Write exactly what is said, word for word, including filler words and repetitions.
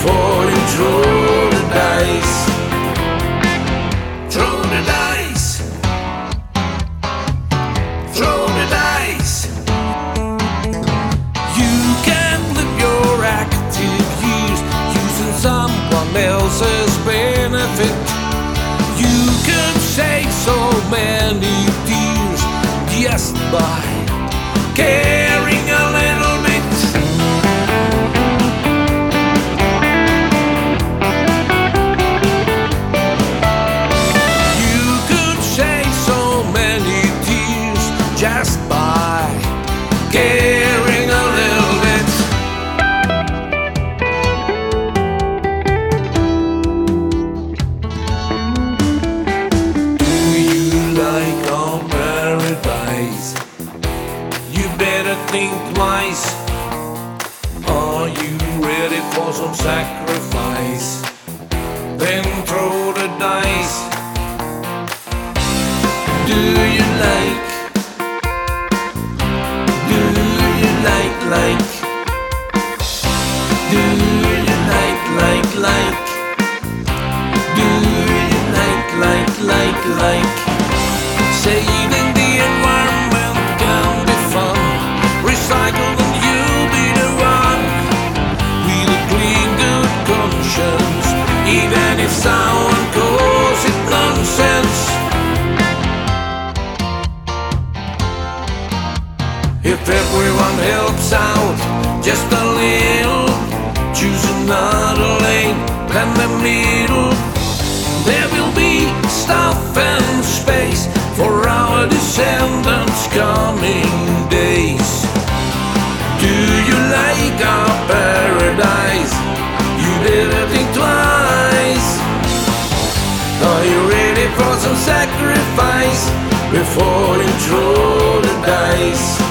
before you throw the dice. Throw the dice. Throw the dice. You can live your active years using someone else's benefit. You can save so many tears just by caring a little bit. You could save so many tears just by caring a little bit. Do you like our paradise? You better think twice. Are you ready for some sacrifice? Then throw the dice. Do you like? Do you like, like? Do you like, like, like? Do you like, like, like, like? Saving the environment can be fun. Recycle and you'll be the one with a clean, good conscience, even if someone calls it nonsense. If everyone helps out just a little, choose another lane than the middle, there will be stuff and space for our descendants' coming days. Do you like our paradise? You better think twice. Are you ready for some sacrifice before you throw the dice?